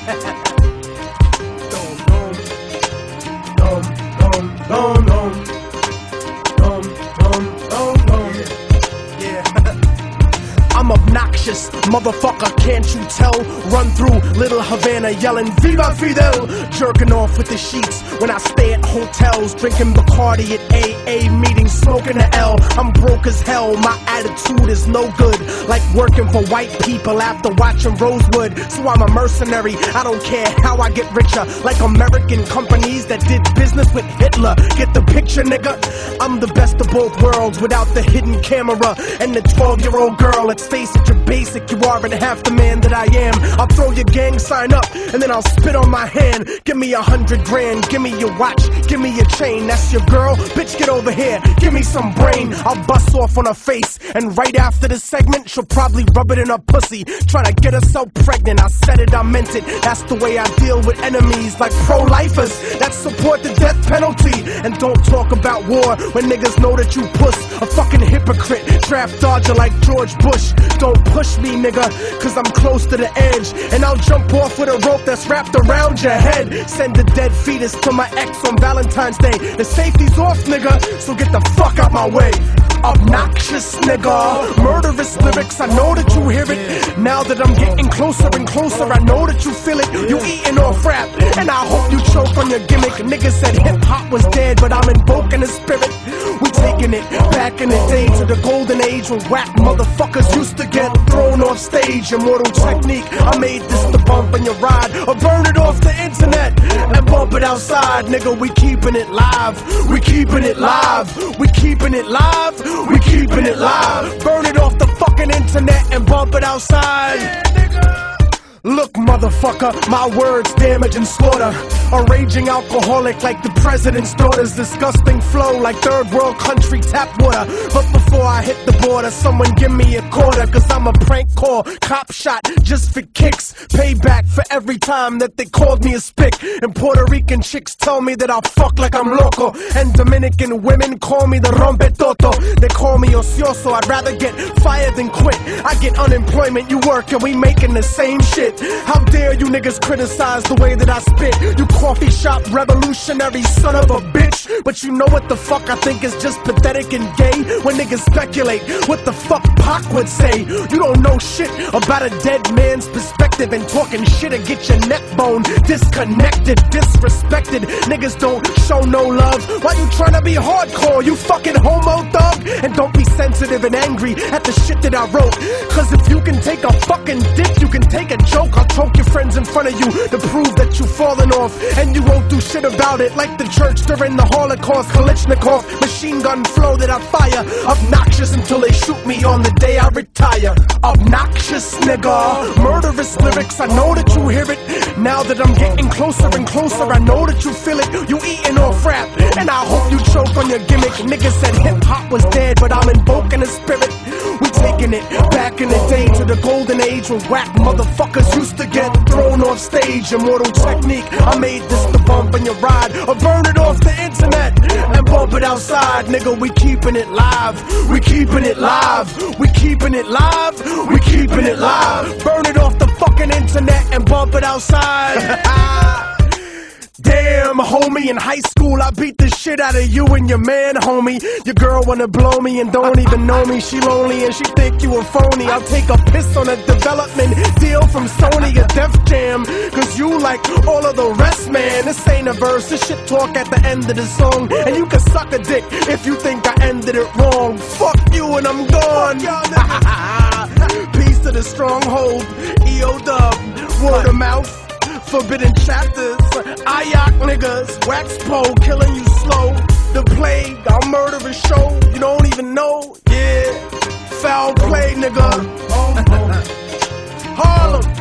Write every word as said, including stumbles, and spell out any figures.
Dum, dum, dum, dum. Dum, dum, dum, dum. Yeah. I'm obnoxious, motherfucker, can't you tell? Run through Little Havana yelling Viva Fidel, jerking off with the sheets when I stay at hotels, drinking Bacardi at A A meetings, smoking a L. I'm broke as hell, my attitude is no good, like working for white people after watching Rosewood. So I'm a mercenary, I don't care how I get richer, like American companies that did business with Hitler. Get the picture, nigga? I'm the best of both worlds without the hidden camera and the twelve year old girl. Let's face it, you're basic, you aren't half the man that I am. I'll throw your gang sign up and then I'll spit on my hand. Give me a hundred grand, give me your watch, give me your chain. That's your girl? Bitch, get over here, give me some brain. I'll bust off on her face, and right after the segment she'll probably rub it in her pussy, try to get herself pregnant. I said it, I meant it, that's the way I deal with enemies like pro-lifers that support the death penalty. And don't talk about war when niggas know that you puss, a fucking hypocrite, draft dodger like George Bush. Don't push me, nigga, cause I'm close to the edge, and I'll jump off with a rope that's wrapped around your head. Send a dead fetus to my ex on Valentine's Day. The safety's off, nigga, so get the fuck out my way. Obnoxious nigga, murderous lyrics, I know that you hear it. Now that I'm getting closer and closer, I know that you feel it. You eating off rap, and I hope you choke on your gimmick. Niggas said hip-hop was dead, but I'm invoking the spirit. We taking it back in the day to the golden age when whack motherfuckers used to get thrown off stage. Immortal technique, I made this to bump in your ride or burn it off the internet and bump it outside. Nigga, we keeping it live, we keeping it live, we keeping it live, we keeping it live. Burn it off the fucking internet and bump it outside. Yeah, nigga. Look, motherfucker, my words damage and slaughter. A raging alcoholic like the president's daughter's disgusting flow like third world country tap water. But before I hit the border, someone give me a quarter, cause I'm a prank call, cop shot just for kicks. Payback for every time that they called me a spick. And Puerto Rican chicks tell me that I'll fuck like I'm loco. And Dominican women call me the rompetoto. They call me ocioso, I'd rather get fired than quit. I get unemployment, you work, and we making the same shit. How dare you niggas criticize the way that I spit? You coffee shop revolutionary son of a bitch. But you know what the fuck I think is just pathetic and gay? When niggas speculate what the fuck Pac would say. You don't know shit about a dead man's perspective, and talking shit to get your neck bone disconnected, disrespected. Niggas don't show no love. Why you tryna be hardcore, you fucking homo thug? And don't be sensitive and angry at the shit that I wrote, cause if you can take a fucking dick, you can take a joke. I'll choke your friends in front of you to prove that you falling off, and you won't do shit about it. Like the church during the Holocaust, Kalashnikov, machine gun flow that I fire. Obnoxious until they shoot me on the day I retire. Obnoxious nigga, murderous lyrics, I know that you hear it. Now that I'm getting closer and closer, I know that you feel it. You eating off rap, and I hope you choke on your gimmick. Niggas said hip-hop was dead, but I'm invoking the spirit. We taking it back in the day to the golden age when whack motherfuckers used to get thrown off stage. Immortal technique, I made this to bump in your ride or burn it off the internet and bump it outside. Nigga, we keeping it live, we keeping it live, we keeping it live, we keeping it live. Burn it off the fucking internet and bump it outside. Damn, homie, in high school I beat the shit out of you and your man, homie. Your girl wanna blow me and don't even know me. She lonely and she think you a phony. I'll take a piss on a development deal from Sony or Def Jam, cause you like all of the rest, man. This ain't a verse, this shit talk at the end of the song. And you can suck a dick if you think I ended it wrong. Fuck you and I'm gone. Peace to the stronghold, E O Dub, word of mouth. Forbidden chapters, Ayak niggas, wax pole, killing you slow. The plague, I'll murder a show, you don't even know, yeah. Foul play, nigga. Harlem.